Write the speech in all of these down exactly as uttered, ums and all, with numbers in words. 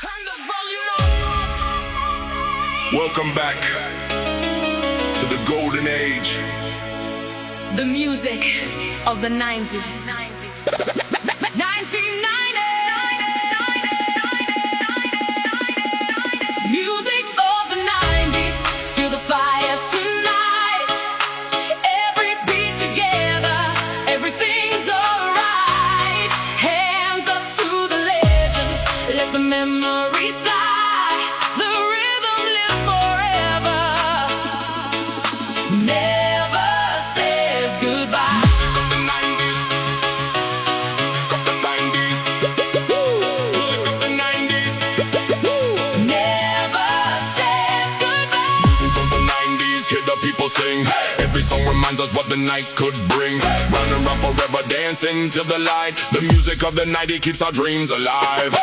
Welcome back to the golden age. The music of the nineties. nineteen ninety. Music of the nineties. Feel the fire tonight. Every beat together, everything's alright. Hands up to the legends, let the memories fly. The rhythm lives forever, never says goodbye. Music of the nineties. Of the nineties. Music of the nineties. Never says goodbye. Music of the nineties. Hear the people sing. Every song reminds us what the nights could bring. Round and round forever, dancing till the light. The music of the nineties keeps our dreams alive.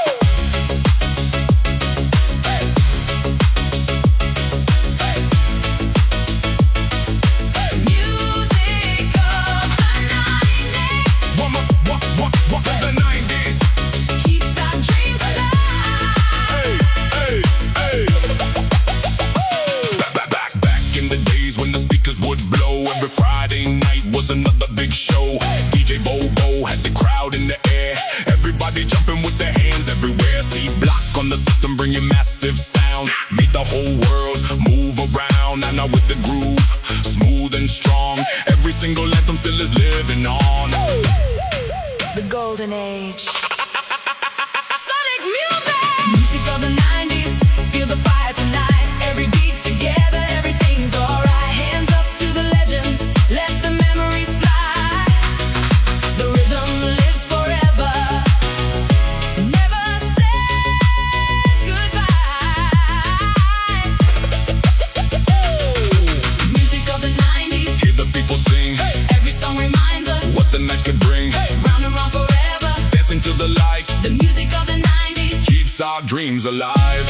Another big show. D J Bobo had the crowd in the air. Everybody jumping with their hands everywhere. C Block on the system bringing massive sound. Made the whole world move around. And now with the groove, smooth and strong. Every single anthem still is living on. The golden age. Sonic music. Music of the nineties. Feel the fire tonight. Every beat together, everything's alright. Hands up to the legends. Let the memories fly. The rhythm lives forever, never says goodbye. Music of the nineties. Hear the people sing. Every song reminds us what the nights could bring. Round and round forever, dancing to the light. the music of the nineties Keeps our dreams alive.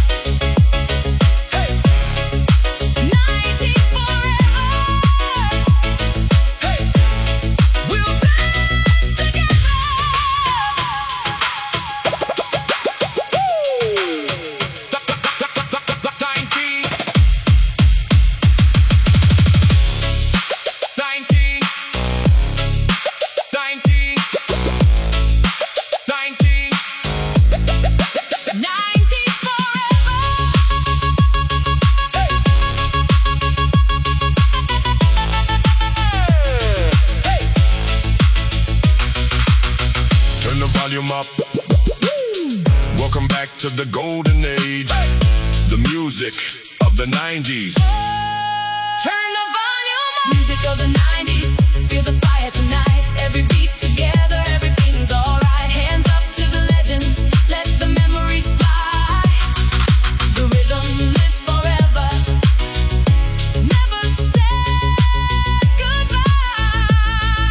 Volume up. Welcome back to the golden age. The music of the nineties. Turn the volume up. Music of the nineties. Feel the fire tonight. Every beat together, everything's alright. Hands up to the legends. Let the memories fly. The rhythm lives forever, never says goodbye.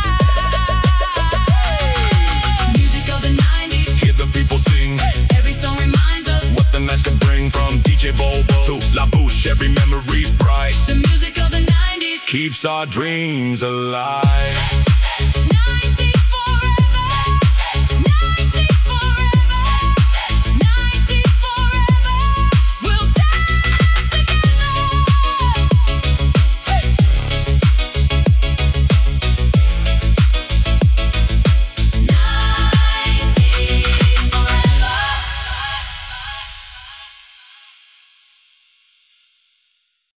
Music of the nineties. Hear the people sing. Every song reminds us what the nights could bring. From D J Bobo to La Bouche, every memory's bright. the music of the nineties Keeps our dreams alive.